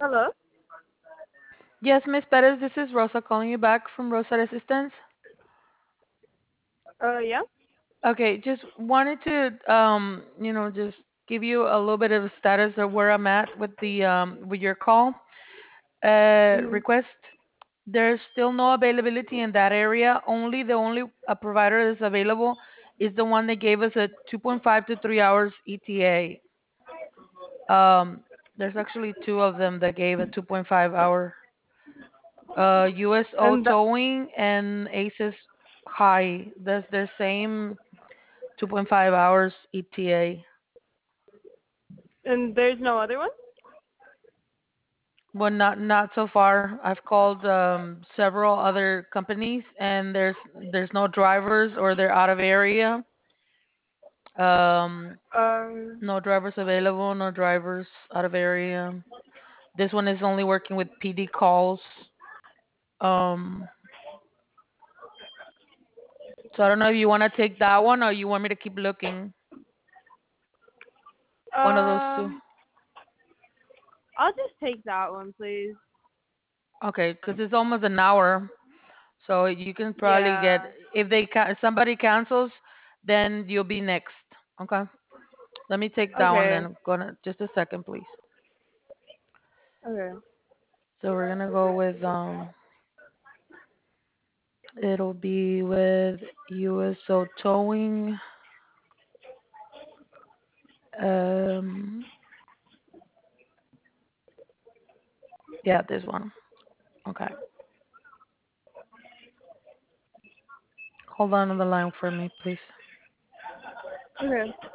Hello. Yes, Miss Perez, this is Rosa calling you back from Rosa Assistance. Yeah. Okay, just wanted to just give you a little bit of status of where I'm at with the with your call Mhm. request. There's still no availability in that area. The only provider that's available is the one that gave us a 2.5 to 3 hours ETA. There's actually two of them that gave a 2.5 hour. USO And th- Towing and Aces High. That's their same 2.5 hours ETA. and there's no other one. Well, not so far. I've called several other companies, and there's no drivers or they're out of area. Um, Um. no drivers available. No drivers out of area. This one is only working with PD calls. Um, so I don't know if you want to take that one or you want me to keep looking. One of those two. Um. I'll just take that one, please. Okay, because it's almost an hour, so you can probably get Yeah. if somebody cancels, then you'll be next. Okay, let me take that one Okay. then. Gonna just a second, please. Okay. So we're gonna go with it'll be with USO Towing. Um, yeah, this one. Okay, hold on the line for me, please. Okay.